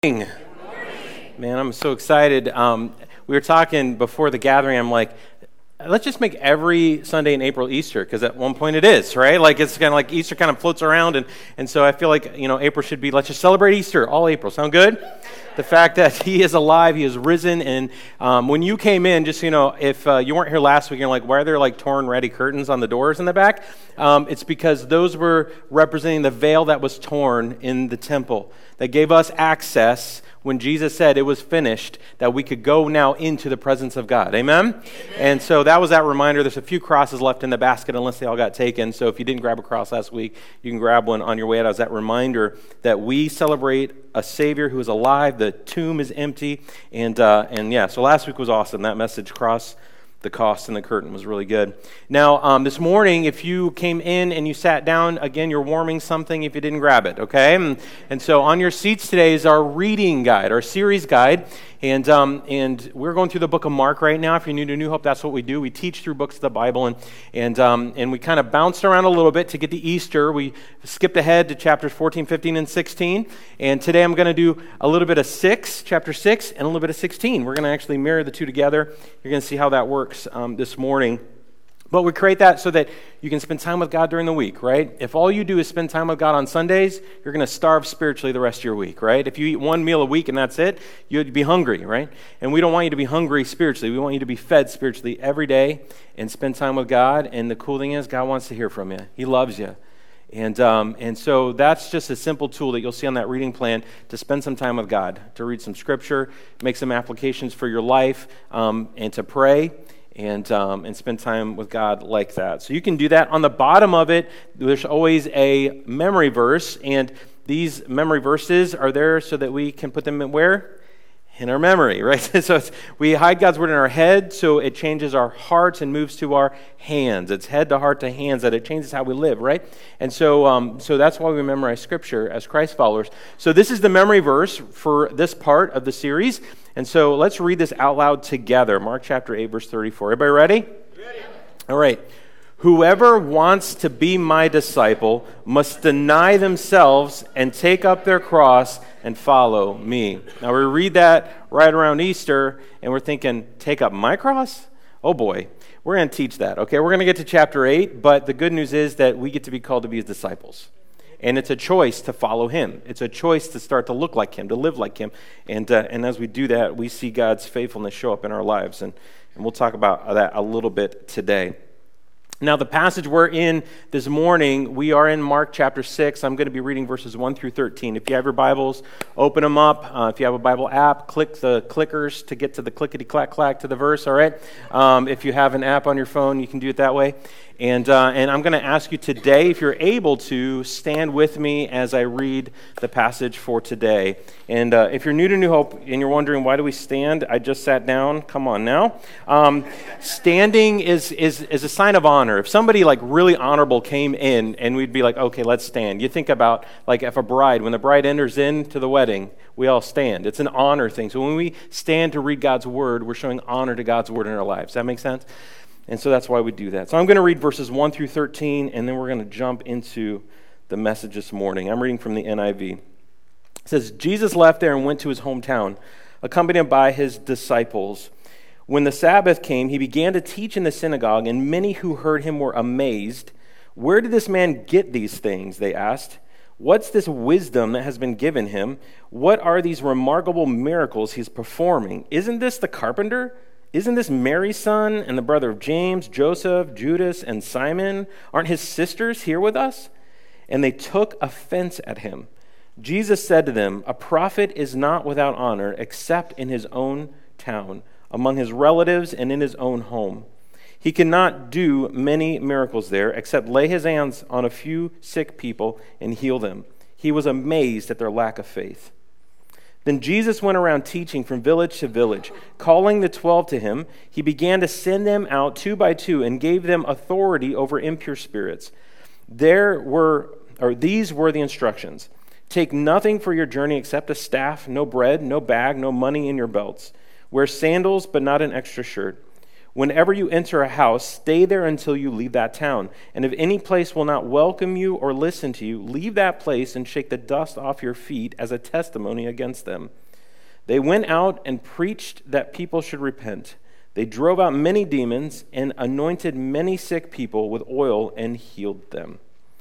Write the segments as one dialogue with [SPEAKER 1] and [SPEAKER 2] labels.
[SPEAKER 1] Man, I'm so excited. We were talking before the gathering. I'm like, let's just make every Sunday in April Easter, because at one point it is, right? Like it's kind of like Easter kind of floats around, and so I feel like April should be, let's just celebrate Easter all April. Sound good? The fact that He is alive, He is risen, and when you came in, just so you know, if you weren't here last week, you're like, why are there like torn ratty curtains on the doors in the back? It's because those were representing the veil that was torn in the temple that gave us access when Jesus said it was finished, that we could go now into the presence of God. Amen? And so that was that reminder. There's a few crosses left in the basket unless they all got taken. So if you didn't grab a cross last week, you can grab one on your way out as that reminder that we celebrate a Savior who is alive. The tomb is empty. And yeah, so last week was awesome. That message, Cross the Cost and the Curtain, was really good. Now, this morning, if you came in and you sat down, again, you're warming something if you didn't grab it, okay? And so on your seats today is our reading guide, our series guide, and we're going through the book of Mark right now. If you're new to New Hope, that's what we do. We teach through books of the Bible, and we kind of bounced around a little bit to get to Easter. We skipped ahead to chapters 14, 15, and 16, and today I'm going to do a little bit of chapter 6, and a little bit of 16. We're going to actually mirror the two together. You're going to see how that works this morning. But we create that so that you can spend time with God during the week, right? If all you do is spend time with God on Sundays, you're going to starve spiritually the rest of your week, right? If you eat one meal a week and that's it, you'd be hungry, right? And we don't want you to be hungry spiritually. We want you to be fed spiritually every day and spend time with God. And the cool thing is, God wants to hear from you. He loves you. And so that's just a simple tool that you'll see on that reading plan to spend some time with God, to read some scripture, make some applications for your life, and to pray. And spend time with God like that. So you can do that. On the bottom of it, there's always a memory verse, and these memory verses are there so that we can put them in where? In our memory, right? So we hide God's word in our head, so it changes our hearts and moves to our hands. It's head to heart to hands, that it changes how we live, right? And so that's why we memorize Scripture as Christ followers. So this is the memory verse for this part of the series. And so let's read this out loud together. Mark chapter 8, verse 34. Everybody ready? Ready. All right. Whoever wants to be my disciple must deny themselves and take up their cross and follow me. Now, we read that right around Easter, and we're thinking, take up my cross? Oh, boy. We're going to teach that, okay? We're going to get to chapter 8, but the good news is that we get to be called to be his disciples. And it's a choice to follow him. It's a choice to start to look like him, to live like him. And as we do that, we see God's faithfulness show up in our lives. And we'll talk about that a little bit today. Now, the passage we're in this morning, we are in Mark chapter 6. I'm going to be reading verses 1 through 13. If you have your Bibles, open them up. If you have a Bible app, click the clickers to get to the clickety-clack-clack to the verse, all right? If you have an app on your phone, you can do it that way. And I'm going to ask you today, if you're able to, stand with me as I read the passage for today. And if you're new to New Hope and you're wondering, why do we stand? I just sat down. Come on now. Standing is a sign of honor. If somebody like really honorable came in and we'd be like, okay, let's stand. You think about like if a bride, when the bride enters into the wedding, we all stand. It's an honor thing. So when we stand to read God's word, we're showing honor to God's word in our lives. Does that make sense? And so that's why we do that. So I'm going to read verses 1 through 13, and then we're going to jump into the message this morning. I'm reading from the NIV. It says, Jesus left there and went to his hometown, accompanied by his disciples. When the Sabbath came, he began to teach in the synagogue, and many who heard him were amazed. Where did this man get these things? They asked. What's this wisdom that has been given him? What are these remarkable miracles he's performing? Isn't this the carpenter? Isn't this Mary's son and the brother of James, Joseph, Judas, and Simon? Aren't his sisters here with us? And they took offense at him. Jesus said to them, a prophet is not without honor except in his own town, among his relatives, and in his own home. He cannot do many miracles there except lay his hands on a few sick people and heal them. He was amazed at their lack of faith. Then Jesus went around teaching from village to village. Calling the 12 to him, he began to send them out 2 by 2 and gave them authority over impure spirits. These were the instructions. Take nothing for your journey except a staff, no bread, no bag, no money in your belts. Wear sandals, but not an extra shirt. Whenever you enter a house, stay there until you leave that town. And if any place will not welcome you or listen to you, leave that place and shake the dust off your feet as a testimony against them." They went out and preached that people should repent. They drove out many demons and anointed many sick people with oil and healed them.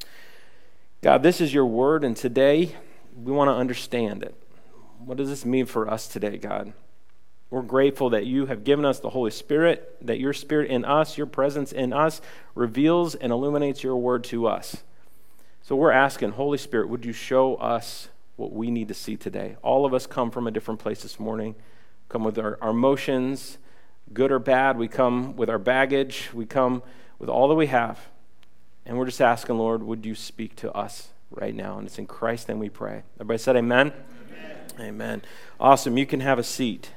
[SPEAKER 1] God, this is your word, and today we want to understand it. What does this mean for us today, God? We're grateful that you have given us the Holy Spirit, that your Spirit in us, your presence in us, reveals and illuminates your word to us. So we're asking, Holy Spirit, would you show us what we need to see today? All of us come from a different place this morning, come with our emotions, good or bad. We come with our baggage. We come with all that we have. And we're just asking, Lord, would you speak to us right now? And it's in Christ's name we pray. Everybody said amen? Amen. Amen. Awesome. You can have a seat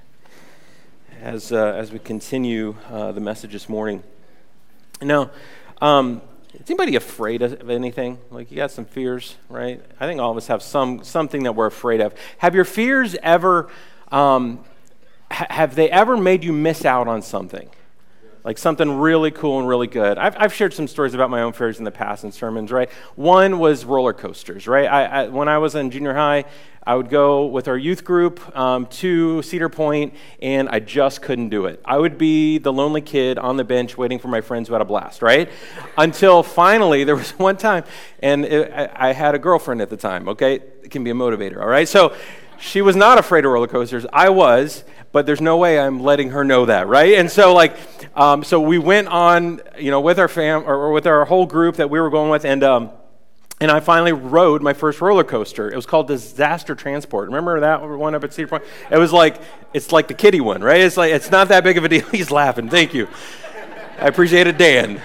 [SPEAKER 1] as we continue the message this morning. Now, is anybody afraid of anything? Like, you got some fears, right? I think all of us have something that we're afraid of. Have your fears ever, have they ever made you miss out on something? Like something really cool and really good. I've shared some stories about my own fears in the past in sermons, right? One was roller coasters, right? When I was in junior high, I would go with our youth group to Cedar Point, and I just couldn't do it. I would be the lonely kid on the bench waiting for my friends who had a blast, right? Until finally, there was one time, and I had a girlfriend at the time, okay? It can be a motivator, all right? So she was not afraid of roller coasters. I was, but there's no way I'm letting her know that, right? And so, so we went on, with our with our whole group that we were going with, and I finally rode my first roller coaster. It was called Disaster Transport. Remember that one up at Cedar Point? It's like the kiddie one, right? It's not that big of a deal. He's laughing. Thank you. I appreciate it, Dan.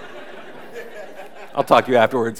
[SPEAKER 1] I'll talk to you afterwards.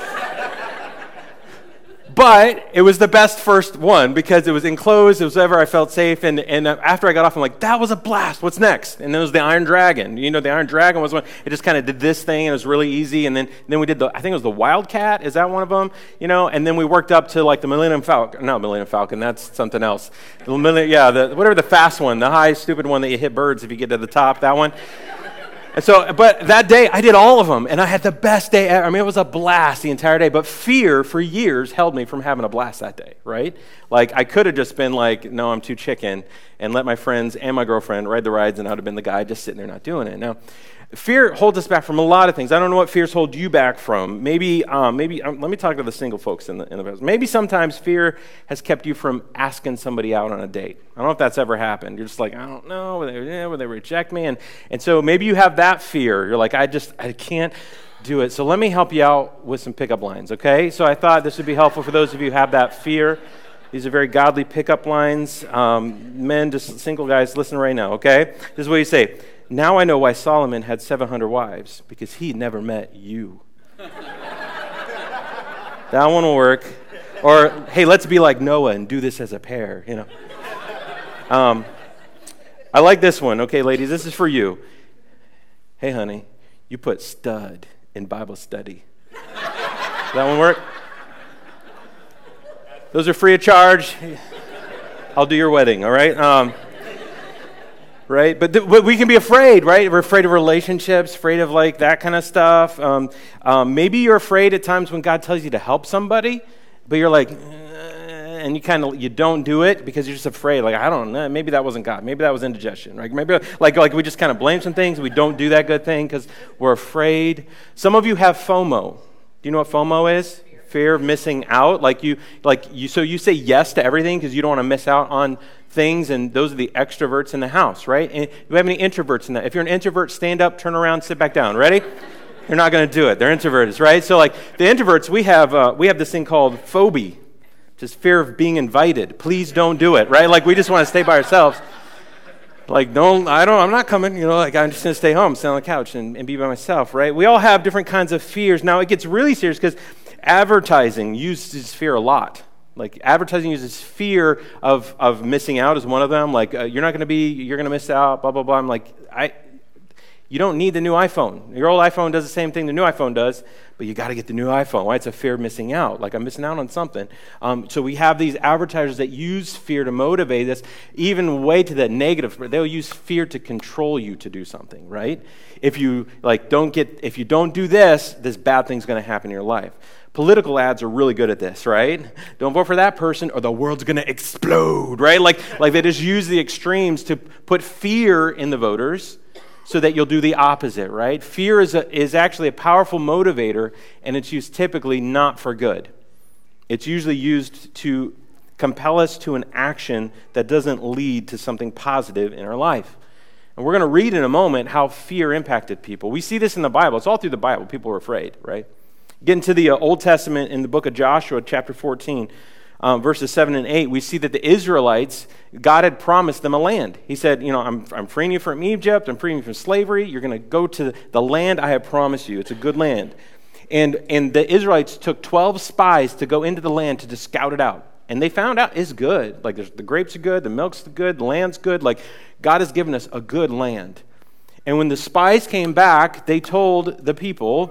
[SPEAKER 1] But it was the best first one because it was enclosed. It was ever I felt safe. And after I got off, I'm like, that was a blast. What's next? And then it was the Iron Dragon. The Iron Dragon was one. It just kind of did this thing, and it was really easy. And then we did I think it was the Wildcat. Is that one of them? And then we worked up to like the Millennium Falcon. No, Millennium Falcon. That's something else. Whatever the fast one, the high stupid one that you hit birds if you get to the top. That one. And so, but that day, I did all of them, and I had the best day ever. I mean, it was a blast the entire day, but fear for years held me from having a blast that day, right? Like, I could have just been like, no, I'm too chicken, and let my friends and my girlfriend ride the rides, and I would have been the guy just sitting there not doing it. Now, fear holds us back from a lot of things. I don't know what fears hold you back from. Maybe let me talk to the single folks in the business. Maybe sometimes fear has kept you from asking somebody out on a date. I don't know if that's ever happened. You're just like, I don't know, will they reject me? And so maybe you have that fear. You're like, I can't do it. So let me help you out with some pickup lines, okay? So I thought this would be helpful for those of you who have that fear. These are very godly pickup lines. Men, just single guys, listen right now, okay? This is what you say. Now I know why Solomon had 700 wives, because he never met you. That one will work. Or, hey, let's be like Noah and do this as a pair, I like this one. Okay, ladies, this is for you. Hey, honey, you put stud in Bible study. Does that one work? Those are free of charge. I'll do your wedding, all right? Right? But we can be afraid, right? We're afraid of relationships, afraid of like that kind of stuff. Maybe you're afraid at times when God tells you to help somebody, but you're like, and you don't do it because you're just afraid. Like, I don't know, maybe that wasn't God. Maybe that was indigestion, right? Maybe like we just kind of blame some things. We don't do that good thing because we're afraid. Some of you have FOMO. Do you know what FOMO is? Fear of missing out. So you say yes to everything because you don't want to miss out on things, and those are the extroverts in the house, right? And do we have any introverts in that? If you're an introvert, stand up, turn around, sit back down. Ready? They're not going to do it. They're introverts, right? So like the introverts, we have this thing called phobia, just fear of being invited. Please don't do it, right? Like we just want to stay by ourselves. Like, I'm not coming, I'm just going to stay home, sit on the couch and be by myself, right? We all have different kinds of fears. Now, it gets really serious because advertising uses fear a lot. Like, advertising uses fear of missing out as one of them. Like, you're going to miss out, blah, blah, blah. I'm like, You don't need the new iPhone. Your old iPhone does the same thing the new iPhone does, but you got to get the new iPhone. Why? It's a fear of missing out. Like I'm missing out on something. So we have these advertisers that use fear to motivate us, even way to the negative. They'll use fear to control you to do something, right? If you don't do this bad thing's going to happen in your life. Political ads are really good at this, right? Don't vote for that person or the world's going to explode, right? Like they just use the extremes to put fear in the voters so that you'll do the opposite, right? Fear is actually a powerful motivator, and it's used typically not for good. It's usually used to compel us to an action that doesn't lead to something positive in our life. And we're going to read in a moment how fear impacted people. We see this in the Bible. It's all through the Bible. People were afraid, right? Get into the Old Testament in the book of Joshua, chapter 14, verses 7 and 8, we see that the Israelites, God had promised them a land. He said, I'm freeing you from Egypt, I'm freeing you from slavery, you're going to go to the land I have promised you. It's a good land. And the Israelites took 12 spies to go into the land to just scout it out. And they found out it's good. Like the grapes are good, the milk's good, the land's good. Like God has given us a good land. And when the spies came back, they told the people,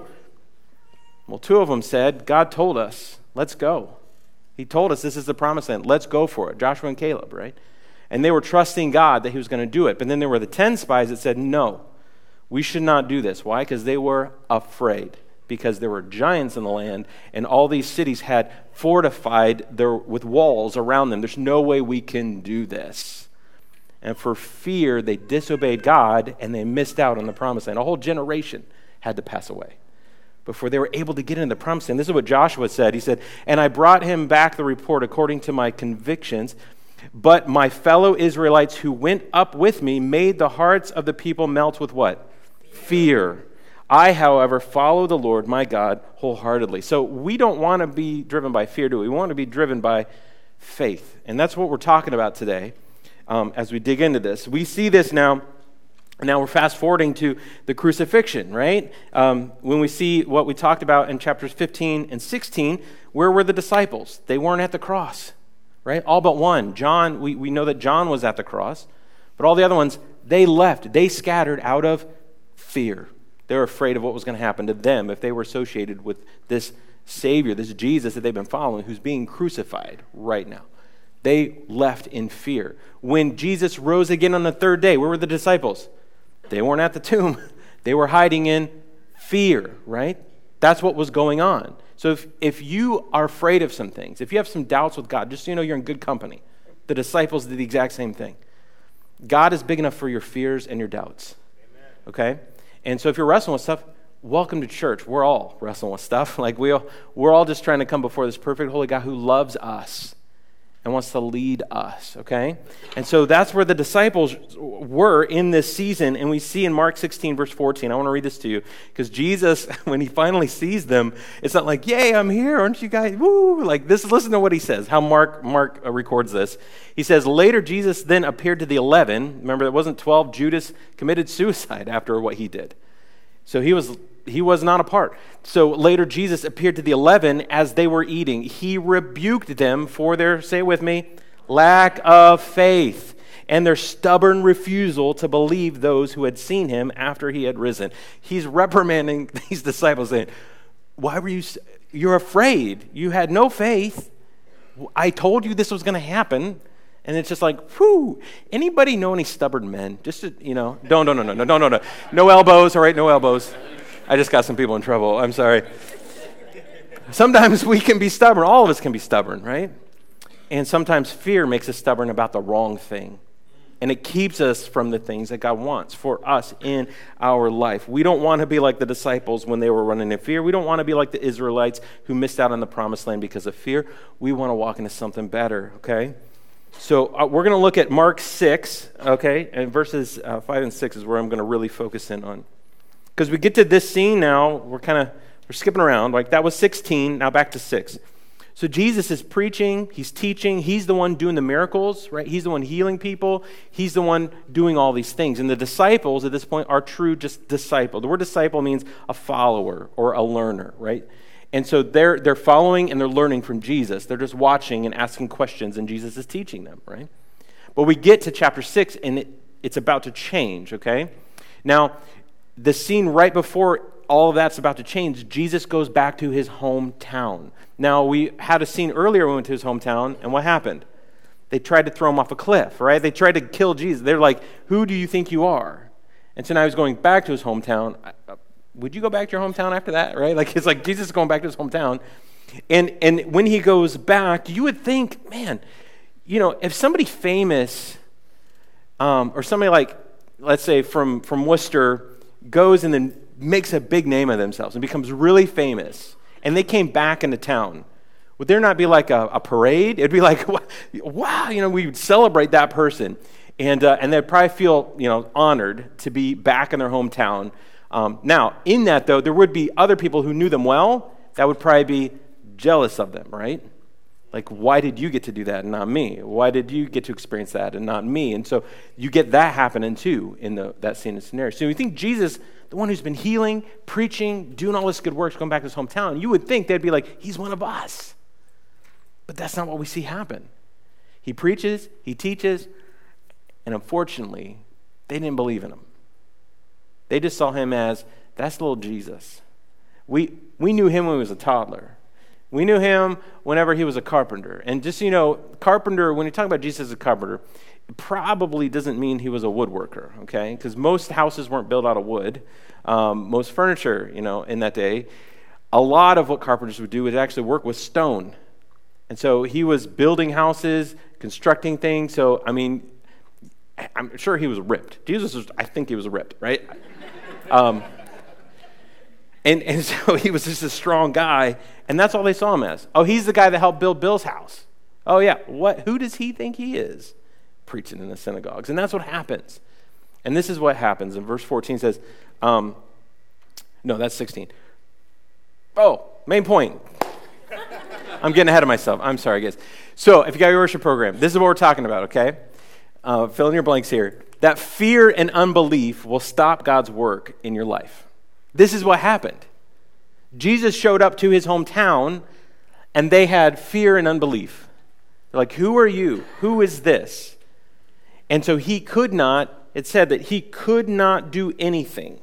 [SPEAKER 1] well, 2 of them said, God told us, let's go. He told us this is the promised land. Let's go for it. Joshua and Caleb, right? And they were trusting God that he was going to do it. But then there were the 10 spies that said, no, we should not do this. Why? Because they were afraid. Because there were giants in the land, and all these cities had fortified with walls around them. There's no way we can do this. And for fear, they disobeyed God, and they missed out on the promised land. A whole generation had to pass away before they were able to get into the promised land. This is what Joshua said. He said, and I brought him back the report according to my convictions, but my fellow Israelites who went up with me made the hearts of the people melt with what? Fear. I, however, follow the Lord my God wholeheartedly. So we don't want to be driven by fear, do we? We want to be driven by faith. And that's what we're talking about today as we dig into this. We see this now. Now we're fast forwarding to the crucifixion, right? When we see what we talked about in chapters 15 and 16, where were the disciples? They weren't at the cross, right? All but one. John, we know that John was at the cross, but all the other ones, they left. They scattered out of fear. They were afraid of what was going to happen to them if they were associated with this Savior, this Jesus that they've been following, who's being crucified right now. They left in fear. When Jesus rose again on the third day, where were the disciples? They weren't at the tomb. They were hiding in fear, right? That's what was going on. So if you are afraid of some things, if you have some doubts with God, just so you know you're in good company. The disciples did the exact same thing. God is big enough for your fears and your doubts, okay? And so if you're wrestling with stuff, welcome to church. We're all wrestling with stuff. Like we're all just trying to come before this perfect holy God who loves us and wants to lead us, okay? And so that's where the disciples were in this season, and we see in Mark 16, verse 14, I want to read this to you, because Jesus, when he finally sees them, it's not like, yay, I'm here, aren't you guys, woo, like this, listen to what he says, how Mark records this. He says, later Jesus then appeared to the 11, remember it wasn't 12, Judas committed suicide after what he did. So he was not a part. So later Jesus appeared to the 11 as they were eating. He rebuked them for their, say it with me, lack of faith and their stubborn refusal to believe those who had seen him after he had risen. He's reprimanding these disciples saying, why were you're afraid. You had no faith. I told you this was going to happen. And it's just like, whew. Anybody know any stubborn men? Just to, no. No elbows, all right, no elbows. I just got some people in trouble. I'm sorry. Sometimes we can be stubborn. All of us can be stubborn, right? And sometimes fear makes us stubborn about the wrong thing. And it keeps us from the things that God wants for us in our life. We don't want to be like the disciples when they were running in fear. We don't want to be like the Israelites who missed out on the promised land because of fear. We want to walk into something better, okay? So we're going to look at Mark 6, okay? And verses 5 and 6 is where I'm going to really focus in on. Because we get to this scene now, we're skipping around. Like that was 16, now back to 6. So Jesus is preaching, he's teaching, he's the one doing the miracles, right? He's the one healing people. He's the one doing all these things. And the disciples at this point are true just disciple. The word disciple means a follower or a learner, right? And so they're following and they're learning from Jesus. They're just watching and asking questions, and Jesus is teaching them, right? But we get to chapter 6, and it's about to change, okay? Now, the scene right before all of that's about to change, Jesus goes back to his hometown. Now, we had a scene earlier when we went to his hometown, and what happened? They tried to throw him off a cliff, right? They tried to kill Jesus. They're like, who do you think you are? And so now he's going back to his hometown. Would you go back to your hometown after that, right? Like, it's like Jesus is going back to his hometown. And when he goes back, you would think, man, you know, if somebody famous or somebody like, let's say from Worcester, goes and then makes a big name of themselves and becomes really famous, and they came back into town, would there not be like a parade? It'd be like, wow, you know, we would celebrate that person. And they'd probably feel, you know, honored to be back in their hometown. Now, in that, though, there would be other people who knew them well that would probably be jealous of them, right? Like, why did you get to do that and not me? Why did you get to experience that and not me? And so you get that happening, too, in that scene and scenario. So you think Jesus, the one who's been healing, preaching, doing all this good work, going back to his hometown, you would think they'd be like, he's one of us. But that's not what we see happen. He preaches, he teaches, and unfortunately, they didn't believe in him. They just saw him as, that's little Jesus. We knew him when he was a toddler. We knew him whenever he was a carpenter. And just so you know, carpenter, when you talk about Jesus as a carpenter, it probably doesn't mean he was a woodworker, okay? Because most houses weren't built out of wood. Most furniture, you know, in that day, a lot of what carpenters would do is actually work with stone. And so he was building houses, constructing things. So, I mean, I'm sure he was ripped. I think he was ripped, right? And so he was just a strong guy, and that's all they saw him as. Oh, he's the guy that helped build Bill's house. Oh, yeah. Who does he think he is? Preaching in the synagogues. And that's what happens. And this is what happens. In verse 14 says, no, that's 16. Oh, main point. I'm getting ahead of myself. I'm sorry, guys. So if you got your worship program, this is what we're talking about, okay? Fill in your blanks here. That fear and unbelief will stop God's work in your life. This is what happened. Jesus showed up to his hometown, and they had fear and unbelief. They're like, who are you? Who is this? And so he could not, it said that he could not do anything.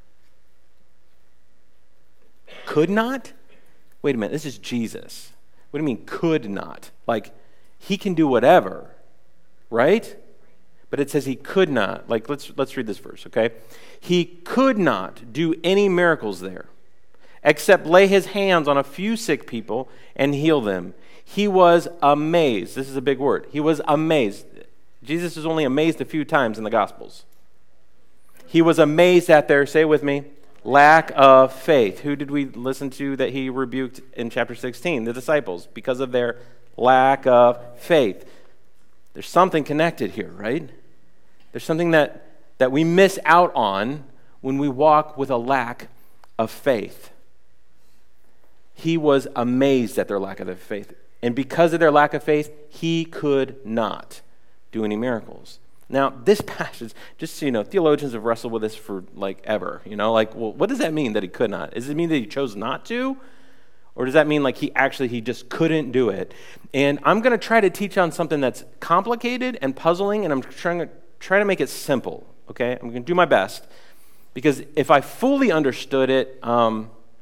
[SPEAKER 1] Could not? Wait a minute, this is Jesus. What do you mean, could not? Like, he can do whatever, right? But it says he could not. Like, let's read this verse, okay? He could not do any miracles there, except lay his hands on a few sick people and heal them. He was amazed. This is a big word. He was amazed. Jesus was only amazed a few times in the Gospels. He was amazed at their, say it with me, lack of faith. Who did we listen to that he rebuked in chapter 16? The disciples, because of their lack of faith. There's something connected here, right? There's something that we miss out on when we walk with a lack of faith. He was amazed at their lack of faith. And because of their lack of faith, he could not do any miracles. Now, this passage, just so you know, theologians have wrestled with this for like ever. You know, like, well, what does that mean that he could not? Does it mean that he chose not to? Or does that mean like he just couldn't do it? And I'm going to try to teach on something that's complicated and puzzling, and I'm trying to make it simple, okay? I'm going to do my best. Because if I fully understood it, I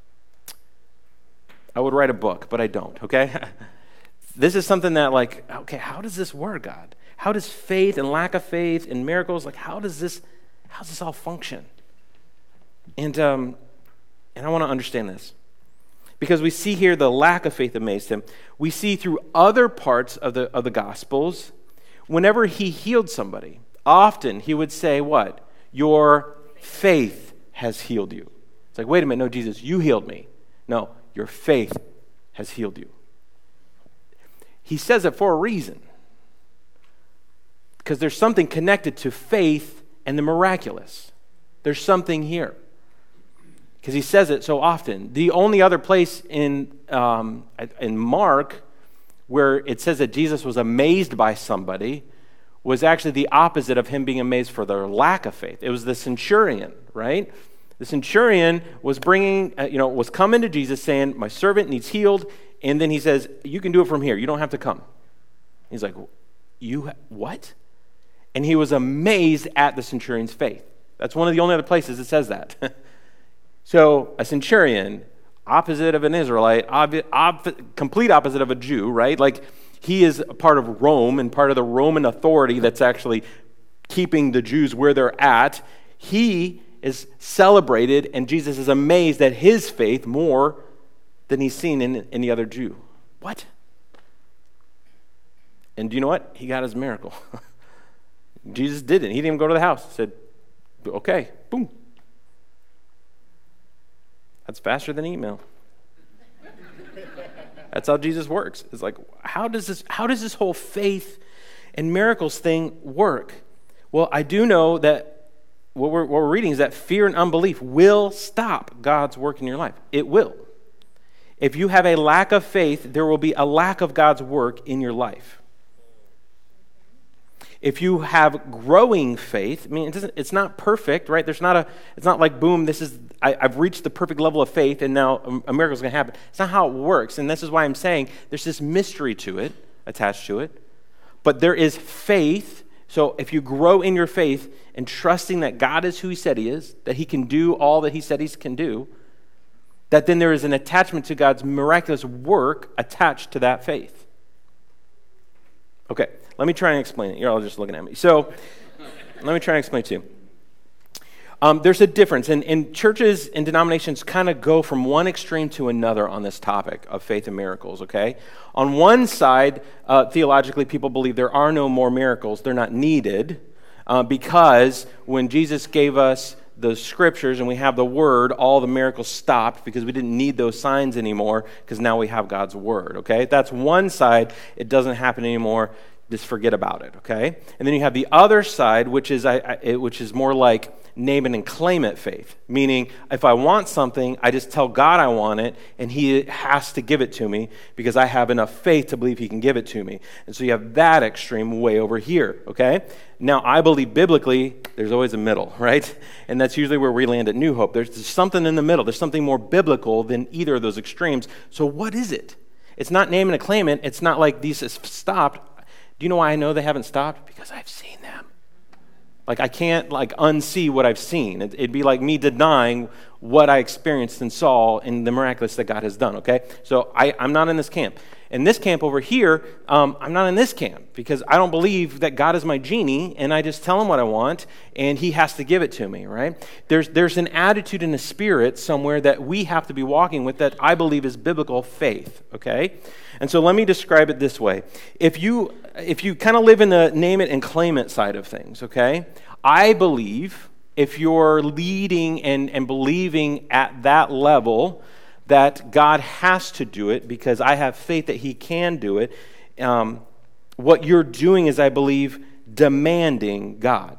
[SPEAKER 1] would write a book, but I don't, okay? This is something that like, okay, how does this work, God? How does faith and lack of faith and miracles, like how's this all function? And I want to understand this. Because we see here the lack of faith amazed him. We see through other parts of the Gospels, whenever he healed somebody, often he would say what? Your faith has healed you. It's like, wait a minute, no, Jesus, you healed me. No, your faith has healed you. He says it for a reason. Because there's something connected to faith and the miraculous. There's something here. Because he says it so often. The only other place in Mark where it says that Jesus was amazed by somebody was actually the opposite of him being amazed for their lack of faith. It was the centurion, right? The centurion was was coming to Jesus saying, my servant needs healed. And then he says, you can do it from here. You don't have to come. He's like, what? And he was amazed at the centurion's faith. That's one of the only other places it says that. So a centurion, opposite of an Israelite, complete opposite of a Jew, right? Like he is a part of Rome and part of the Roman authority that's actually keeping the Jews where they're at. He is celebrated, and Jesus is amazed at his faith more than he's seen in any other Jew. What? And do you know what? He got his miracle. Jesus didn't. He didn't even go to the house. He said, okay, boom. That's faster than email. That's how Jesus works. It's like, how does this whole faith and miracles thing work? Well, I do know that what we're reading is that fear and unbelief will stop God's work in your life. It will. If you have a lack of faith, there will be a lack of God's work in your life. If you have growing faith, I mean, it's not perfect, right? It's not like, boom, I've reached the perfect level of faith and now a miracle is going to happen. It's not how it works. And this is why I'm saying there's this mystery to it, attached to it. But there is faith. So if you grow in your faith and trusting that God is who he said he is, that he can do all that he said he can do, that then there is an attachment to God's miraculous work attached to that faith. Okay, let me try and explain it. You're all just looking at me. So let me try and explain it to you. There's a difference, and churches and denominations kind of go from one extreme to another on this topic of faith and miracles, okay? On one side, theologically, people believe there are no more miracles. They're not needed because when Jesus gave us the scriptures and we have the word, all the miracles stopped because we didn't need those signs anymore because now we have God's word, okay? That's one side. It doesn't happen anymore. Just forget about it, okay? And then you have the other side, which is more like name it and claim it faith, meaning if I want something, I just tell God I want it, and he has to give it to me because I have enough faith to believe he can give it to me. And so you have that extreme way over here, okay? Now, I believe biblically, there's always a middle, right? And that's usually where we land at New Hope. There's something in the middle. There's something more biblical than either of those extremes. So what is it? It's not name it and claim it. It's not like these have stopped. Do you know why I know they haven't stopped? Because I've seen them. Like, I can't, unsee what I've seen. It'd be like me denying what I experienced and saw in the miraculous that God has done, okay? So I'm not in this camp. In this camp over here, I'm not in this camp because I don't believe that God is my genie and I just tell him what I want and he has to give it to me, right? There's an attitude in the spirit somewhere that we have to be walking with that I believe is biblical faith, okay? And so let me describe it this way. If you kind of live in the name it and claim it side of things, okay? I believe if you're leading and believing at that level that God has to do it because I have faith that he can do it, what you're doing is, I believe, demanding God.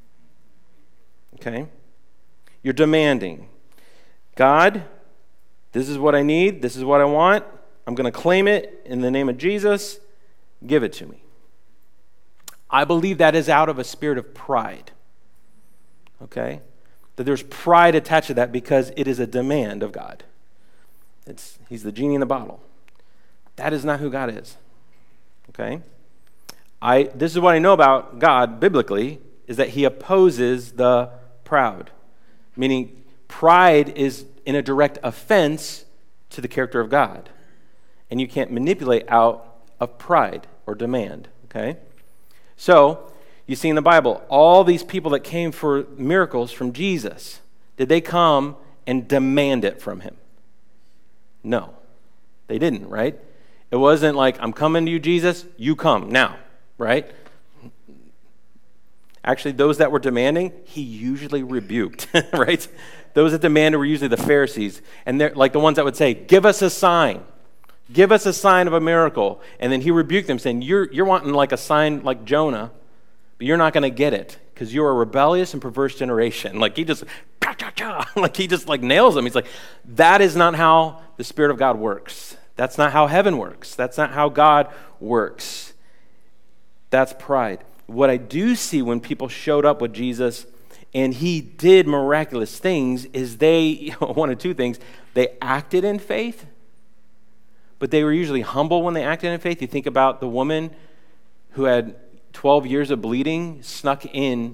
[SPEAKER 1] Okay? You're demanding. God, this is what I need. This is what I want. I'm going to claim it in the name of Jesus. Give it to me. I believe that is out of a spirit of pride. Okay? That there's pride attached to that because it is a demand of God. He's the genie in the bottle. That is not who God is. Okay? This is what I know about God biblically, is that he opposes the proud. Meaning pride is in a direct offense to the character of God. And you can't manipulate out of pride or demand. Okay? So, you see in the Bible, all these people that came for miracles from Jesus, did they come and demand it from him? No, they didn't, right? It wasn't like, I'm coming to you, Jesus, you come now, right? Actually, those that were demanding, he usually rebuked, right? Those that demanded were usually the Pharisees, and they're like the ones that would say, give us a sign. Give us a sign of a miracle. And then he rebuked them, saying, you're wanting like a sign like Jonah, but you're not going to get it because you're a rebellious and perverse generation. Like he just, nails them. He's like, that is not how the Spirit of God works. That's not how heaven works. That's not how God works. That's pride. What I do see when people showed up with Jesus and he did miraculous things is one of two things. They acted in faith, but they were usually humble when they acted in faith. You think about the woman who had 12 years of bleeding, snuck in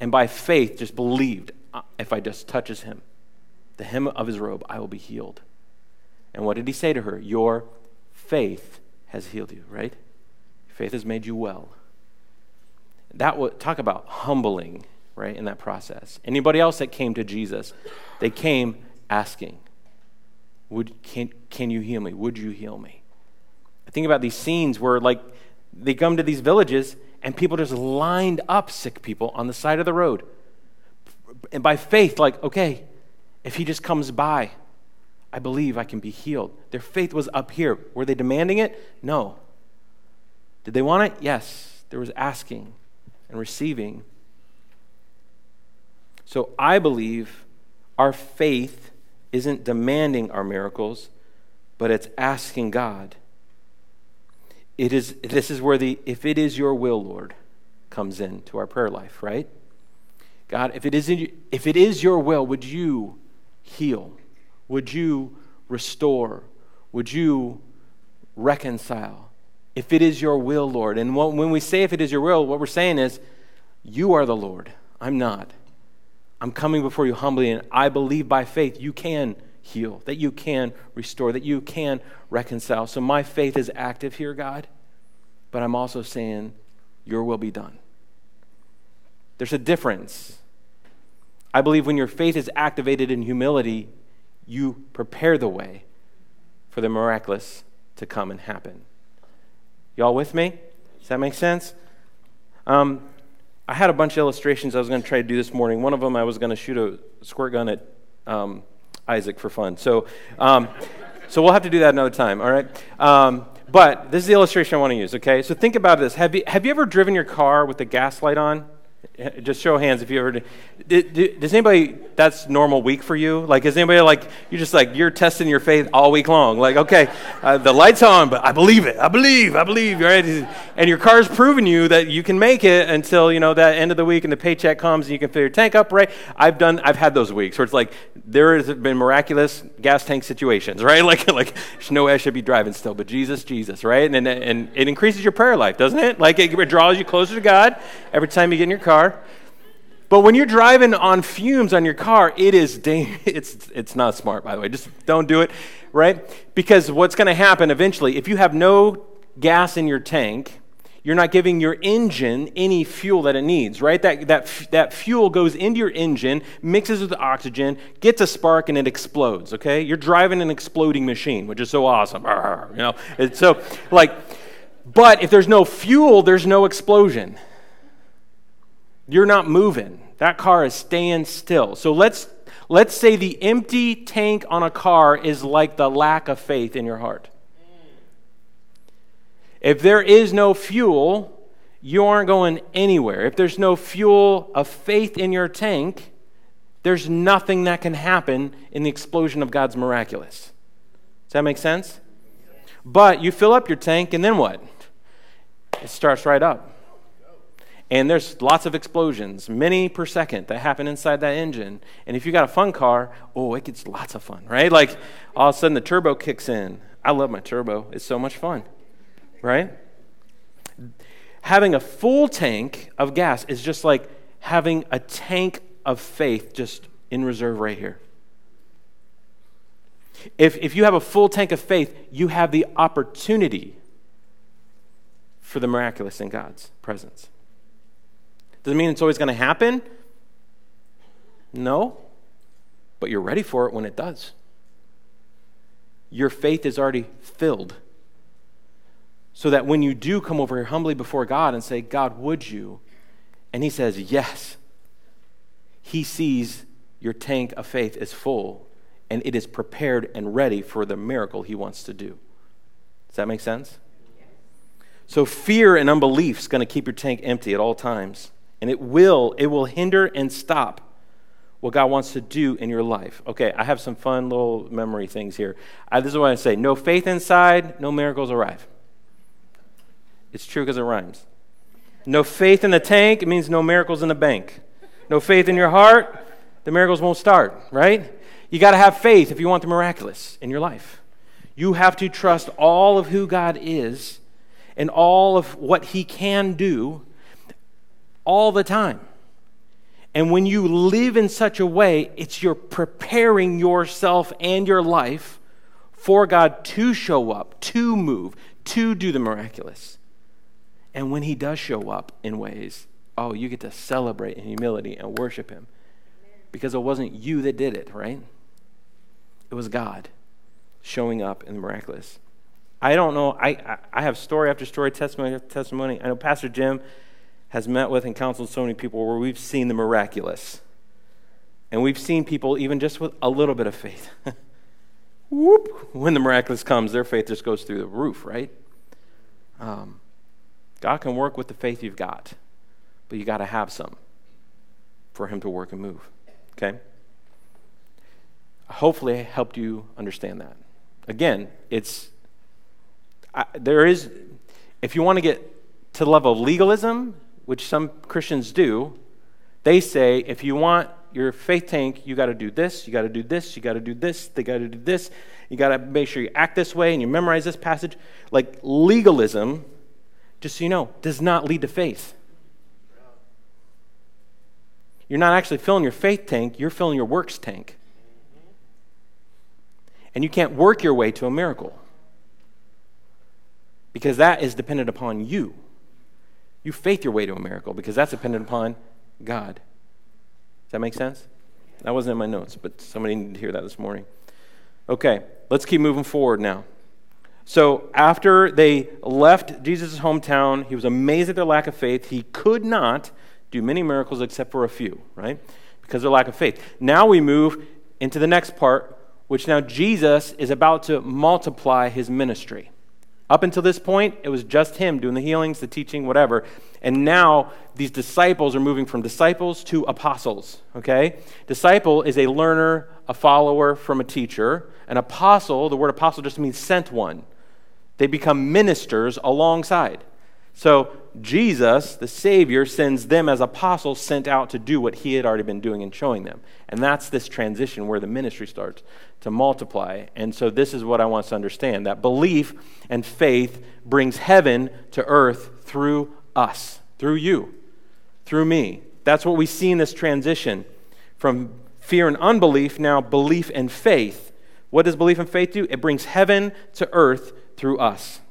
[SPEAKER 1] and by faith just believed, if I just touches him, the hem of his robe, I will be healed. And what did he say to her? Your faith has healed you, right? Faith has made you well. That would talk about humbling, right, in that process. Anybody else that came to Jesus, they came asking, can you heal me? Would you heal me? I think about these scenes where like they come to these villages and people just lined up sick people on the side of the road. And by faith, like, okay, if he just comes by, I believe I can be healed. Their faith was up here. Were they demanding it? No. Did they want it? Yes. There was asking and receiving. So I believe our faith isn't demanding our miracles, but it's asking God. This is where if it is your will, Lord, comes into our prayer life, right? God, if it is your will, would you heal? Would you restore? Would you reconcile? If it is your will, Lord. And when we say if it is your will, what we're saying is, you are the Lord. I'm not. I'm coming before you humbly, and I believe by faith you can heal, that you can restore, that you can reconcile. So my faith is active here, God, but I'm also saying your will be done. There's a difference. I believe when your faith is activated in humility, you prepare the way for the miraculous to come and happen. Y'all with me? Does that make sense? I had a bunch of illustrations I was going to try to do this morning. One of them, I was going to shoot a squirt gun at Isaac for fun. So we'll have to do that another time, all right? But this is the illustration I want to use, okay? So think about this. Have you ever driven your car with the gas light on? Just show of hands if you ever does anybody, that's normal week for you? Like, is anybody like, you're testing your faith all week long? Like, okay, the light's on, but I believe it. I believe, right? And your car's proving you that you can make it until, that end of the week and the paycheck comes and you can fill your tank up, right? I've had those weeks where it's like, there has been miraculous gas tank situations, right? Like there's no way I should be driving still, but Jesus, right? And it increases your prayer life, doesn't it? Like, it draws you closer to God every time you get in your car. But when you're driving on fumes on your car, it's not smart, by the way. Just don't do it, right? Because what's going to happen eventually, if you have no gas in your tank, you're not giving your engine any fuel that it needs, right? That fuel goes into your engine, mixes with the oxygen, gets a spark, and it explodes, okay? You're driving an exploding machine, which is so awesome. It's so, but if there's no fuel, there's no explosion. You're not moving. That car is staying still. So let's say the empty tank on a car is like the lack of faith in your heart. If there is no fuel, you aren't going anywhere. If there's no fuel of faith in your tank, there's nothing that can happen in the explosion of God's miraculous. Does that make sense? But you fill up your tank, and then what? It starts right up. And there's lots of explosions, many per second, that happen inside that engine. And if you got a fun car, it gets lots of fun, right? Like, all of a sudden the turbo kicks in. I love my turbo. It's so much fun, right? Having a full tank of gas is just like having a tank of faith just in reserve right here. If you have a full tank of faith, you have the opportunity for the miraculous in God's presence. Doesn't mean it's always going to happen. No. But you're ready for it when it does. Your faith is already filled. So that when you do come over here humbly before God and say, God, would you? And he says, yes. He sees your tank of faith is full and it is prepared and ready for the miracle he wants to do. Does that make sense? So fear and unbelief is going to keep your tank empty at all times. And it will hinder and stop what God wants to do in your life. Okay, I have some fun little memory things here. This is what I say. No faith inside, no miracles arrive. It's true because it rhymes. No faith in the tank, it means no miracles in the bank. No faith in your heart, the miracles won't start, right? You got to have faith if you want the miraculous in your life. You have to trust all of who God is and all of what he can do all the time. And when you live in such a way, you're preparing yourself and your life for God to show up, to move, to do the miraculous. And when he does show up in ways, you get to celebrate in humility and worship him. Because it wasn't you that did it, right? It was God showing up in the miraculous. I don't know. I have story after story, testimony after testimony. I know Pastor Jim has met with and counseled so many people where we've seen the miraculous. And we've seen people even just with a little bit of faith. Whoop! When the miraculous comes, their faith just goes through the roof, right? God can work with the faith you've got, but you got to have some for him to work and move. Okay? Hopefully I helped you understand that. Again, if you want to get to the level of legalism, which some Christians do, they say if you want your faith tank, you got to do this, you got to do this, you got to do this, they got to do this, you got to make sure you act this way and you memorize this passage. Like legalism, just so you know, does not lead to faith. You're not actually filling your faith tank, you're filling your works tank. And you can't work your way to a miracle because that is dependent upon you. You faith your way to a miracle because that's dependent upon God. Does that make sense? That wasn't in my notes, but somebody needed to hear that this morning. Okay, let's keep moving forward now. So after they left Jesus' hometown, he was amazed at their lack of faith. He could not do many miracles except for a few, right? Because of their lack of faith. Now we move into the next part, which now Jesus is about to multiply his ministry. Up until this point, it was just him doing the healings, the teaching, whatever. And now these disciples are moving from disciples to apostles, okay? Disciple is a learner, a follower from a teacher. An apostle, the word apostle just means sent one. They become ministers alongside. So Jesus, the Savior, sends them as apostles sent out to do what he had already been doing and showing them. And that's this transition where the ministry starts to multiply. And so this is what I want us to understand, that belief and faith brings heaven to earth through us, through you, through me. That's what we see in this transition from fear and unbelief, now belief and faith. What does belief and faith do? It brings heaven to earth through us.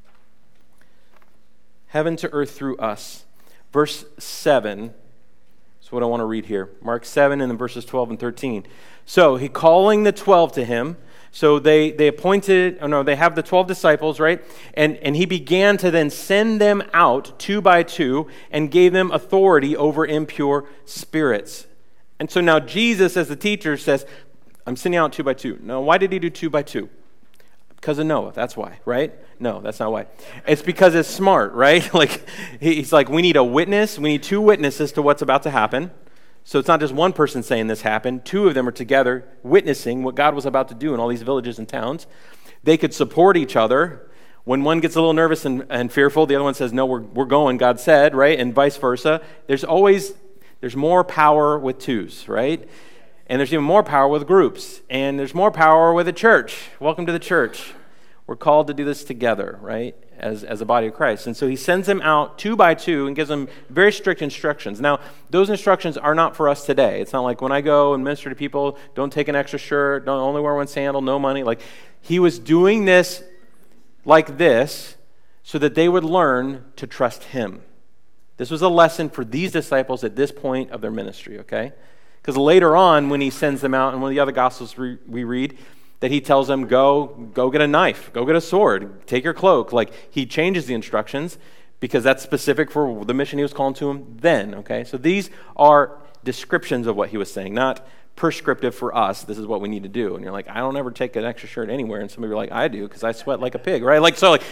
[SPEAKER 1] Heaven to earth through us. Verse 7 is what I want to read here. Mark 7 and then verses 12 and 13. So he calling the 12 to him. So they have the 12 disciples, right? And he began to then send them out 2 by 2 and gave them authority over impure spirits. And so now Jesus, as the teacher, says, I'm sending out 2 by 2. Now, why did he do 2 by 2? Because of Noah, that's why, right? No, that's not why. It's because it's smart, right? Like he's like, we need a witness. We need 2 witnesses to what's about to happen. So it's not just one person saying this happened. 2 of them are together witnessing what God was about to do in all these villages and towns. They could support each other. When one gets a little nervous and fearful, the other one says, no, we're going, God said, right? And vice versa. There's more power with 2s, right? And there's even more power with groups. And there's more power with a church. Welcome to the church. We're called to do this together, right, as a body of Christ. And so he sends them out 2 by 2 and gives them very strict instructions. Now, those instructions are not for us today. It's not like when I go and minister to people, don't take an extra shirt, don't only wear one sandal, no money. Like he was doing this like this so that they would learn to trust him. This was a lesson for these disciples at this point of their ministry, okay? Because later on, when he sends them out, in one of the other Gospels we read, that he tells them, go get a knife, go get a sword, take your cloak. Like, he changes the instructions because that's specific for the mission he was calling to them then, okay? So these are descriptions of what he was saying, not prescriptive for us. This is what we need to do. And you're like, I don't ever take an extra shirt anywhere. And some of you are like, I do, because I sweat like a pig, right?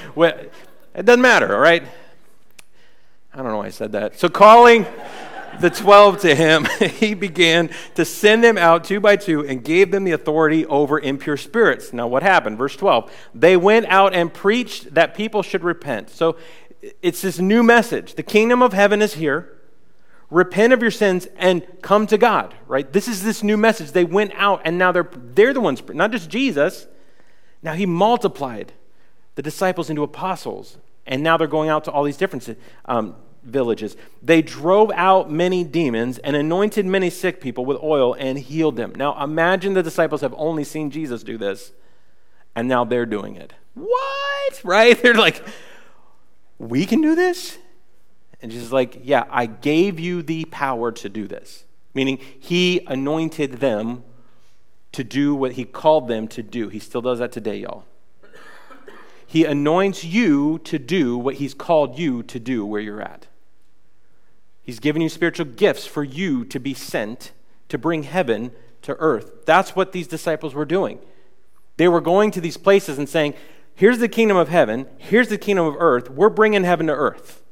[SPEAKER 1] It doesn't matter, all right? I don't know why I said that. So calling the 12 to him, he began to send them out 2 by 2 and gave them the authority over impure spirits. Now what happened? Verse 12. They went out and preached that people should repent. So it's this new message. The kingdom of heaven is here. Repent of your sins and come to God, right? This is this new message. They went out and now they're the ones, not just Jesus. Now he multiplied the disciples into apostles. And now they're going out to all these different villages. They drove out many demons and anointed many sick people with oil and healed them. Now imagine the disciples have only seen Jesus do this, and now they're doing it. What? Right? They're like, we can do this? And Jesus is like, yeah, I gave you the power to do this. Meaning he anointed them to do what he called them to do. He still does that today, y'all. He anoints you to do what he's called you to do where you're at. He's given you spiritual gifts for you to be sent to bring heaven to earth. That's what these disciples were doing. They were going to these places and saying, here's the kingdom of heaven, here's the kingdom of earth, we're bringing heaven to earth.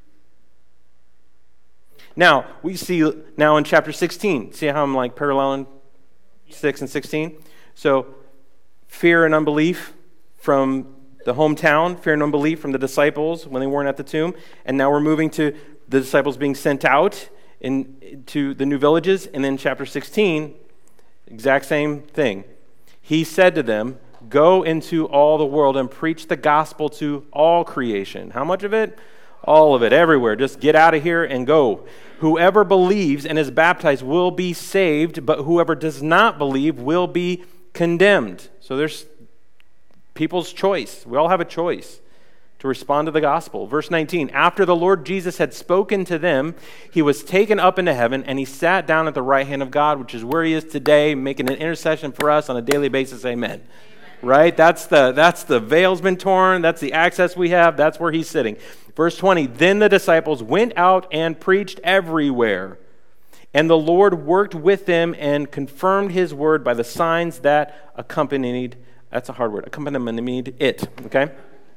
[SPEAKER 1] Now, we see now in chapter 16, see how I'm like paralleling 6 and 16? So, fear and unbelief from the hometown, fear and unbelief from the disciples when they weren't at the tomb, and now we're moving to the disciples being sent out to the new villages, and then chapter 16, exact same thing. He said to them, go into all the world and preach the gospel to all creation. How much of it? All of it, everywhere. Just get out of here and go. Whoever believes and is baptized will be saved, but whoever does not believe will be condemned. So there's people's choice. We all have a choice to respond to the gospel. Verse 19, after the Lord Jesus had spoken to them, he was taken up into heaven, and he sat down at the right hand of God, which is where he is today, making an intercession for us on a daily basis. Amen. Right? That's the veil's been torn. That's the access we have. That's where he's sitting. Verse 20, then the disciples went out and preached everywhere, and the Lord worked with them and confirmed his word by the signs that accompanied, that's a hard word, accompanied it, okay?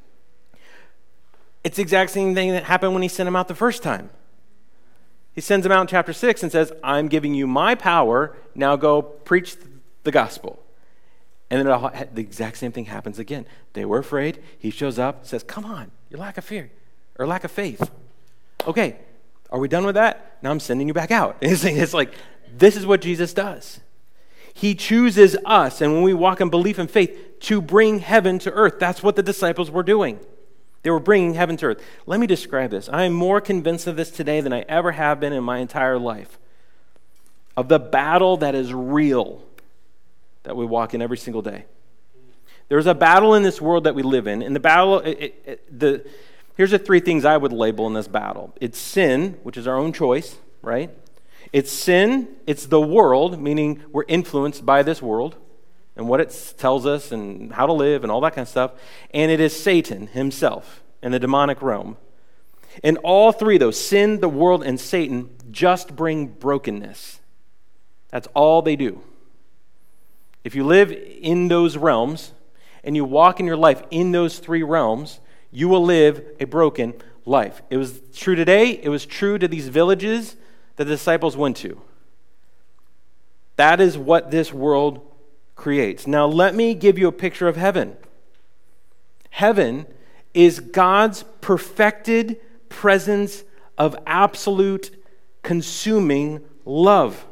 [SPEAKER 1] It's the exact same thing that happened when he sent them out the first time. He sends them out in chapter 6 and says, I'm giving you my power, now go preach the gospel. And then the exact same thing happens again. They were afraid. He shows up, says, come on, your lack of fear or lack of faith. Okay, are we done with that? Now I'm sending you back out. It's like, this is what Jesus does. He chooses us, and when we walk in belief and faith, to bring heaven to earth. That's what the disciples were doing. They were bringing heaven to earth. Let me describe this. I am more convinced of this today than I ever have been in my entire life. Of the battle that is real that we walk in every single day. There's a battle in this world that we live in. And the battle, here's the three things I would label in this battle. It's sin, which is our own choice, right? It's sin, it's the world, meaning we're influenced by this world and what it tells us and how to live and all that kind of stuff. And it is Satan himself in the demonic realm. And all three of those, sin, the world, and Satan, just bring brokenness. That's all they do. If you live in those realms and you walk in your life in those three realms, you will live a broken life. It was true today. It was true to these villages that the disciples went to. That is what this world creates. Now, let me give you a picture of heaven. Heaven is God's perfected presence of absolute consuming love.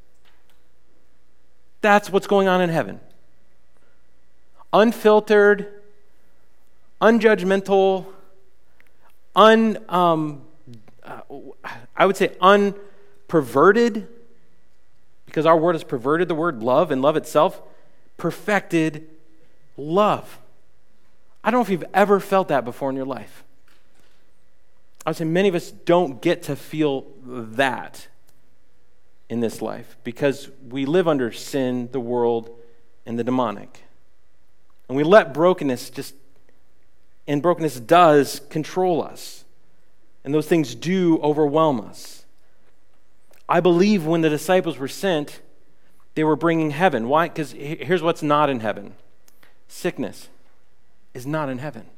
[SPEAKER 1] That's what's going on in heaven. Unfiltered, unjudgmental, I would say unperverted, because our word is perverted, the word love, and love itself, perfected love. I don't know if you've ever felt that before in your life. I would say many of us don't get to feel that in this life because we live under sin, the world, and the demonic. And we let brokenness and brokenness does control us. And those things do overwhelm us. I believe when the disciples were sent, they were bringing heaven. Why? Because here's what's not in heaven. Sickness is not in heaven.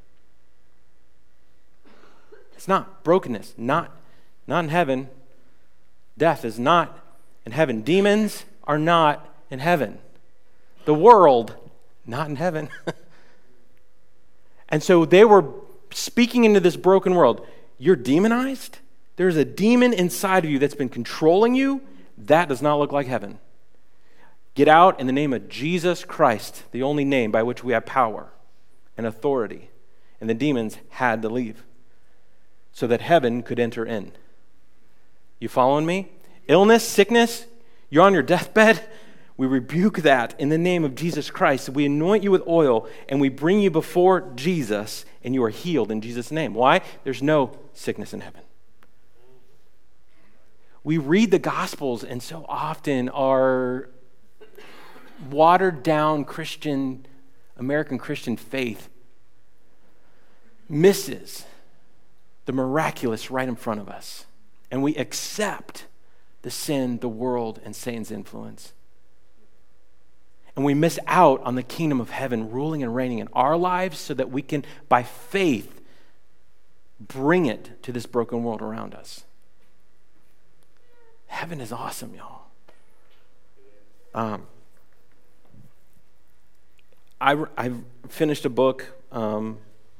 [SPEAKER 1] It's not. Brokenness, not in heaven. Death is not in heaven. Demons are not in heaven. The world, not in heaven. And so they were speaking into this broken world. You're demonized? There's a demon inside of you that's been controlling you. That does not look like heaven. Get out in the name of Jesus Christ, the only name by which we have power and authority. And the demons had to leave. so that heaven could enter in. You following me? Illness, sickness, you're on your deathbed. We rebuke that in the name of Jesus Christ. We anoint you with oil and we bring you before Jesus and you are healed in Jesus' name. Why? There's no sickness in heaven. We read the Gospels and so often our watered down American Christian faith misses the miraculous right in front of us. And we accept the sin, the world, and Satan's influence. And we miss out on the kingdom of heaven ruling and reigning in our lives so that we can, by faith, bring it to this broken world around us. Heaven is awesome, y'all. I've finished a book over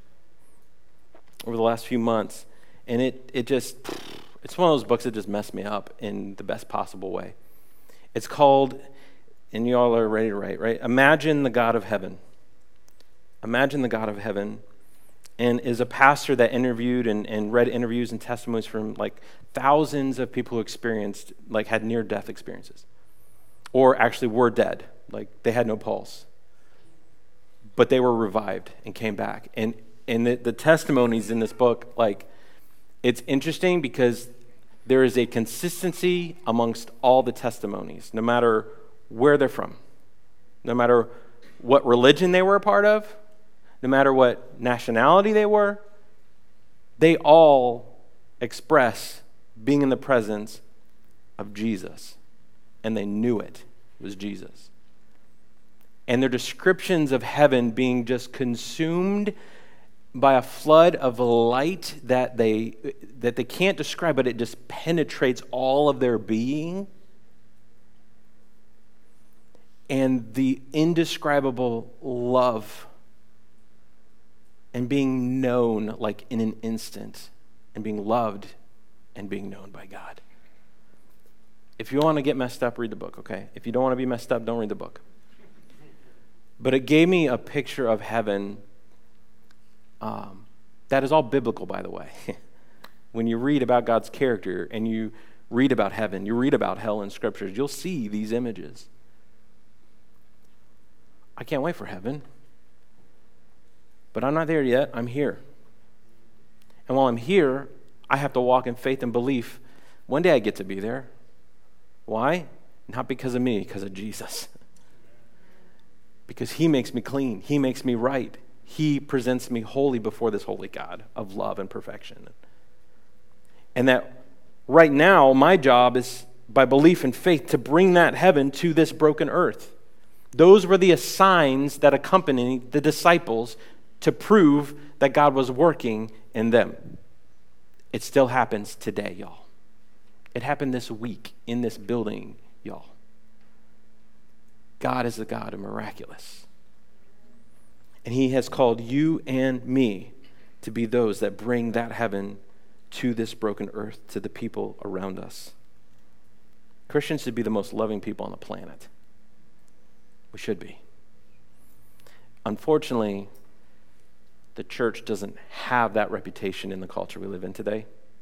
[SPEAKER 1] the last few months, and it's one of those books that just messed me up in the best possible way. It's called, and you all are ready to write, right? Imagine the God of Heaven. Imagine the God of Heaven, and is a pastor that interviewed and read interviews and testimonies from like thousands of people who experienced, like had near-death experiences, or actually were dead, like they had no pulse, but they were revived and came back. And the testimonies in this book, like, it's interesting because there is a consistency amongst all the testimonies, no matter where they're from, no matter what religion they were a part of, no matter what nationality they were, they all express being in the presence of Jesus, and they knew it was Jesus. And their descriptions of heaven being just consumed by a flood of light that they can't describe, but it just penetrates all of their being. And the indescribable love and being known like in an instant, and being loved and being known by God. If you want to get messed up, read the book, okay? If you don't want to be messed up, don't read the book. But it gave me a picture of heaven that is all biblical, by the way. When you read about God's character and you read about heaven, you read about hell in scriptures, you'll see these images. I can't wait for heaven. But I'm not there yet. I'm here. And while I'm here, I have to walk in faith and belief. One day I get to be there. Why? Not because of me, because of Jesus. Because he makes me clean. He makes me right. He presents me holy before this holy God of love and perfection. And that right now, my job is, by belief and faith, to bring that heaven to this broken earth. Those were the signs that accompanied the disciples to prove that God was working in them. It still happens today, y'all. It happened this week in this building, y'all. God is the God of miraculous. And he has called you and me to be those that bring that heaven to this broken earth, to the people around us. Christians should be the most loving people on the planet. We should be. Unfortunately, the church doesn't have that reputation in the culture we live in today.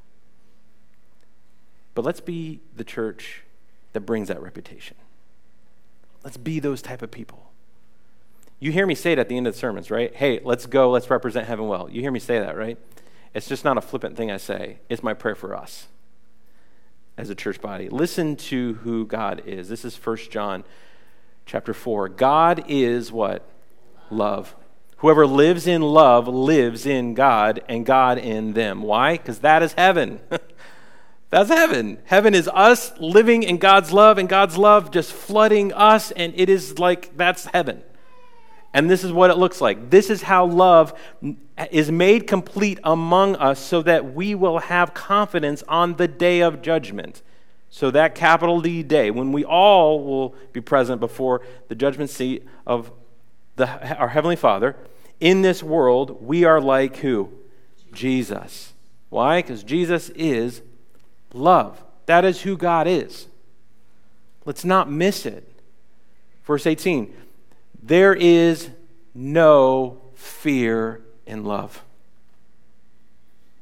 [SPEAKER 1] But let's be the church that brings that reputation. Let's be those type of people. You hear me say it at the end of the sermons, right? Hey, let's go, let's represent heaven well. You hear me say that, right? It's just not a flippant thing I say. It's my prayer for us as a church body. Listen to who God is. This is 1 John chapter 4. God is what? Love. Whoever lives in love lives in God and God in them. Why? Because that is heaven. That's heaven. Heaven is us living in God's love and God's love just flooding us, and it is like that's heaven. And this is what it looks like. This is how love is made complete among us so that we will have confidence on the day of judgment. So that capital D day, when we all will be present before the judgment seat of our Heavenly Father. In this world, we are like who? Jesus. Why? Because Jesus is love. That is who God is. Let's not miss it. Verse 18. There is no fear in love,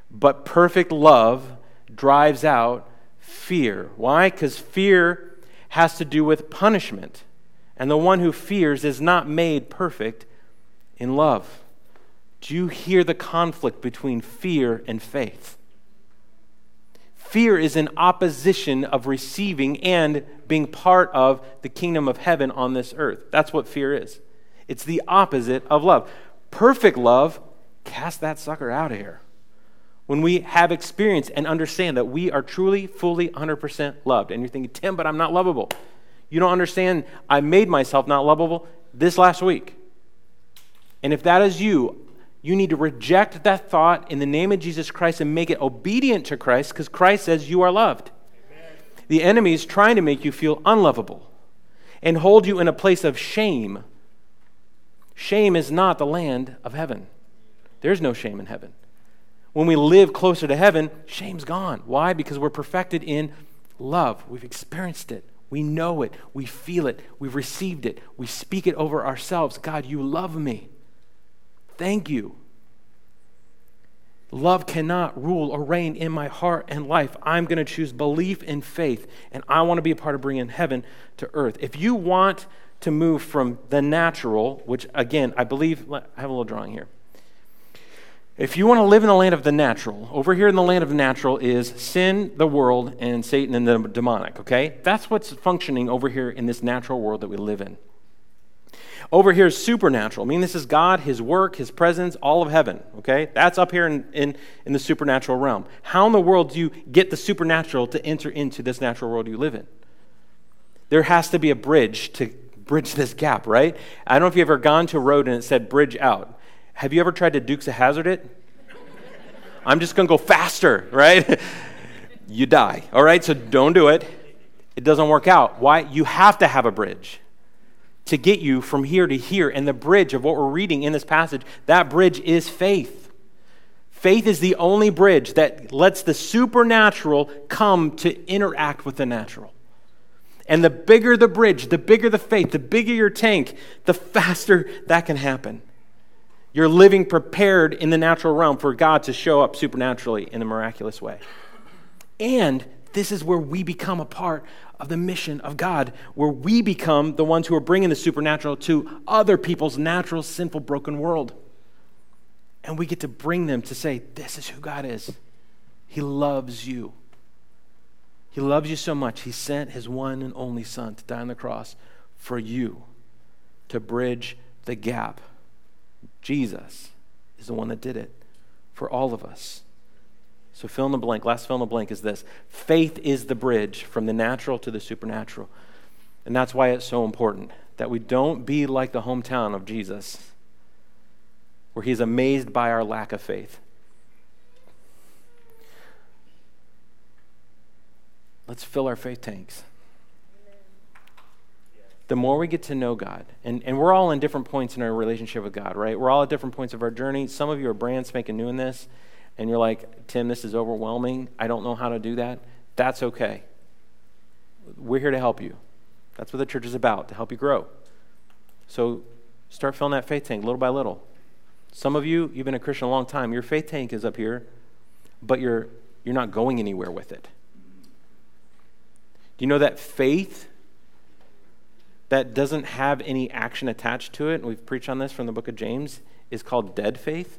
[SPEAKER 1] But perfect love drives out fear. Why? Because fear has to do with punishment. And the one who fears is not made perfect in love. Do you hear the conflict between fear and faith? Fear is in opposition of receiving and being part of the kingdom of heaven on this earth. That's what fear is. It's the opposite of love. Perfect love, cast that sucker out of here. When we have experience and understand that we are truly, fully, 100% loved. And you're thinking, Tim, but I'm not lovable. You don't understand, I made myself not lovable this last week. And if that is you, you need to reject that thought in the name of Jesus Christ and make it obedient to Christ, because Christ says you are loved. Amen. The enemy is trying to make you feel unlovable and hold you in a place of shame. Shame is not the land of heaven. There's no shame in heaven. When we live closer to heaven, shame's gone. Why? Because we're perfected in love. We've experienced it. We know it. We feel it. We've received it. We speak it over ourselves. God, you love me. Thank you. Love cannot rule or reign in my heart and life. I'm going to choose belief and faith, and I want to be a part of bringing heaven to earth. If you want to move from the natural, which again, I believe, I have a little drawing here. If you want to live in the land of the natural, over here in the land of the natural is sin, the world, and Satan and the demonic, okay? That's what's functioning over here in this natural world that we live in. Over here is supernatural. I mean, this is God, His work, His presence, all of heaven, okay? That's up here in the supernatural realm. How in the world do you get the supernatural to enter into this natural world you live in? There has to be a bridge to bridge this gap, right? I don't know if you've ever gone to a road and it said bridge out. Have you ever tried to Dukes of Hazzard it? I'm just going to go faster, right? You die, all right? So don't do it. It doesn't work out. Why? You have to have a bridge to get you from here to here. And the bridge of what we're reading in this passage, that bridge is faith. Faith is the only bridge that lets the supernatural come to interact with the natural. And the bigger the bridge, the bigger the faith, the bigger your tank, the faster that can happen. You're living prepared in the natural realm for God to show up supernaturally in a miraculous way. And this is where we become a part of the mission of God, where we become the ones who are bringing the supernatural to other people's natural, sinful, broken world. And we get to bring them to say, this is who God is. He loves you. He loves you so much, He sent His one and only Son to die on the cross for you, to bridge the gap. Jesus is the one that did it for all of us. So fill in the blank. Last fill in the blank is this. Faith is the bridge from the natural to the supernatural. And that's why it's so important that we don't be like the hometown of Jesus, where He's amazed by our lack of faith. Let's fill our faith tanks. The more we get to know God, and we're all in different points in our relationship with God, right? We're all at different points of our journey. Some of you are brand spanking new in this, and you're like, Tim, this is overwhelming. I don't know how to do that. That's okay. We're here to help you. That's what the church is about, to help you grow. So start filling that faith tank little by little. Some of you, you've been a Christian a long time. Your faith tank is up here, but you're not going anywhere with it. Do you know that faith that doesn't have any action attached to it, and we've preached on this from the book of James, is called dead faith?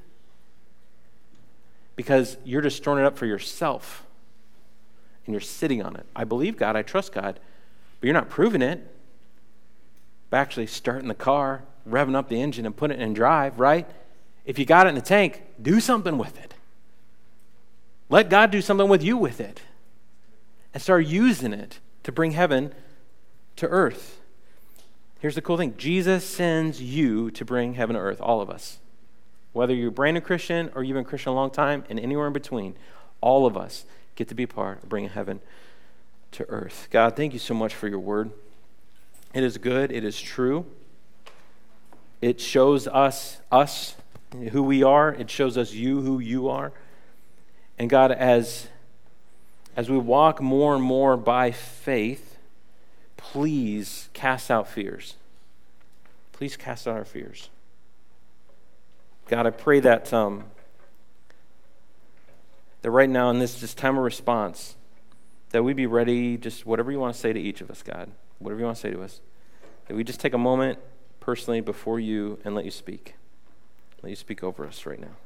[SPEAKER 1] Because you're just storing it up for yourself, and you're sitting on it. I believe God, I trust God, but you're not proving it by actually starting the car, revving up the engine, and putting it in drive, right? If you got it in the tank, do something with it. Let God do something with you with it, and start using it to bring heaven to earth. Here's the cool thing. Jesus sends you to bring heaven to earth, all of us. Whether you're a brand new Christian or you've been a Christian a long time and anywhere in between, all of us get to be part of bringing heaven to earth. God, thank you so much for your word. It is good. It is true. It shows us who we are. It shows us you who you are. And God, as we walk more and more by faith, please cast out fears. Please cast out our fears. God, I pray that that right now in this just time of response, that we be ready, just whatever you want to say to each of us, God, whatever you want to say to us, that we just take a moment personally before you and let you speak. Let you speak over us right now.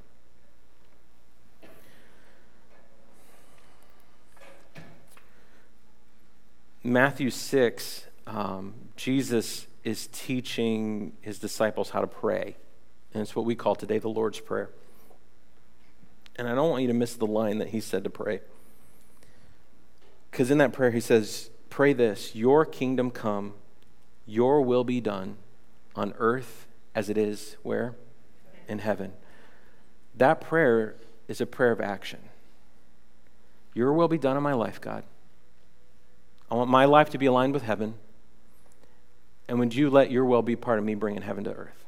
[SPEAKER 1] Matthew 6, Jesus is teaching his disciples how to pray. And it's what we call today the Lord's Prayer. And I don't want you to miss the line that he said to pray. Because in that prayer he says, pray this, your kingdom come, your will be done on earth as it is, where? In heaven. That prayer is a prayer of action. Your will be done in my life, God. I want my life to be aligned with heaven. And would you let your will be part of me bringing heaven to earth?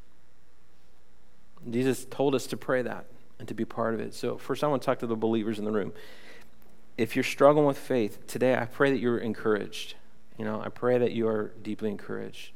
[SPEAKER 1] Jesus told us to pray that and to be part of it. So first I want to talk to the believers in the room. If you're struggling with faith, today I pray that you're encouraged. I pray that you are deeply encouraged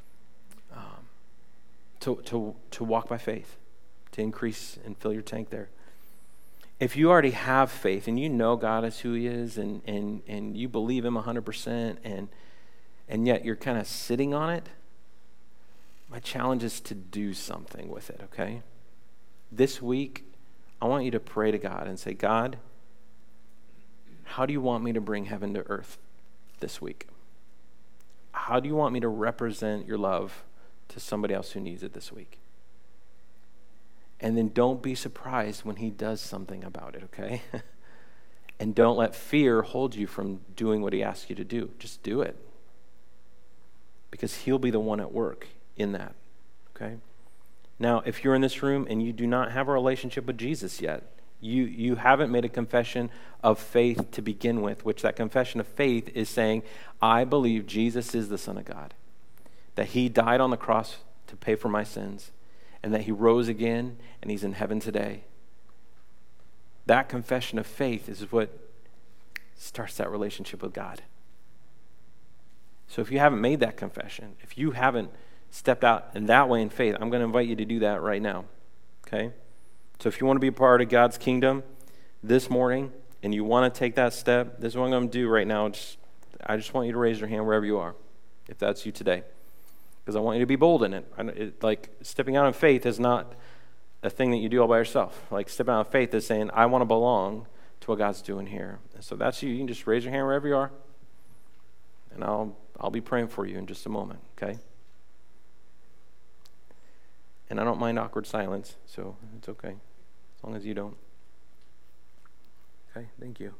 [SPEAKER 1] to walk by faith, to increase and fill your tank there. If you already have faith and you know God is who he is and you believe him 100% and yet you're kind of sitting on it, my challenge is to do something with it, okay? This week, I want you to pray to God and say, God, how do you want me to bring heaven to earth this week? How do you want me to represent your love to somebody else who needs it this week? And then don't be surprised when he does something about it, okay? And don't let fear hold you from doing what he asks you to do. Just do it. Because he'll be the one at work in that, okay? Now, if you're in this room and you do not have a relationship with Jesus yet, you haven't made a confession of faith to begin with, which that confession of faith is saying, I believe Jesus is the Son of God, that he died on the cross to pay for my sins, and that he rose again and he's in heaven today. That confession of faith is what starts that relationship with God. So if you haven't made that confession, if you haven't stepped out in that way in faith, I'm going to invite you to do that right now, okay? So if you want to be a part of God's kingdom this morning and you want to take that step, this is what I'm going to do right now. I just want you to raise your hand wherever you are, if that's you today. Because I want you to be bold in it. Like stepping out in faith is not a thing that you do all by yourself. Like stepping out in faith is saying, I want to belong to what God's doing here. And so that's you. You can just raise your hand wherever you are. And I'll be praying for you in just a moment, okay? And I don't mind awkward silence, so it's okay. As long as you don't. Okay, thank you.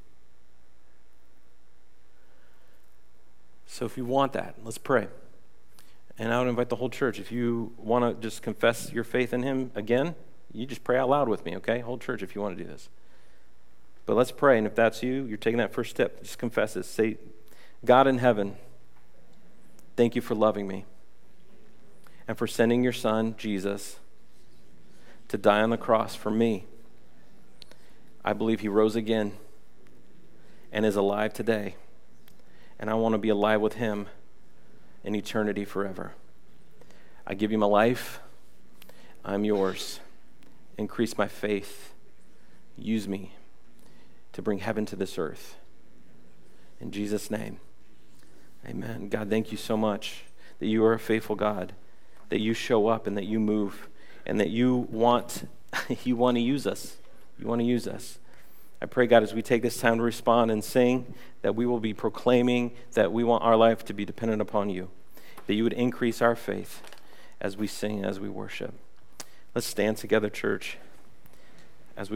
[SPEAKER 1] So if you want that, let's pray. And I would invite the whole church, if you want to just confess your faith in him again, you just pray out loud with me, okay? Whole church, if you want to do this. But let's pray, and if that's you, you're taking that first step, just confess it. Say, God in heaven, thank you for loving me and for sending your son, Jesus, to die on the cross for me. I believe he rose again and is alive today, and I want to be alive with him in eternity forever. I give you my life. I'm yours. Increase my faith. Use me to bring heaven to this earth. In Jesus' name, amen. God, thank you so much that you are a faithful God, that you show up and that you move, and that you want to use us. You want to use us. I pray, God, as we take this time to respond and sing, that we will be proclaiming that we want our life to be dependent upon you, that you would increase our faith as we sing, as we worship. Let's stand together, church.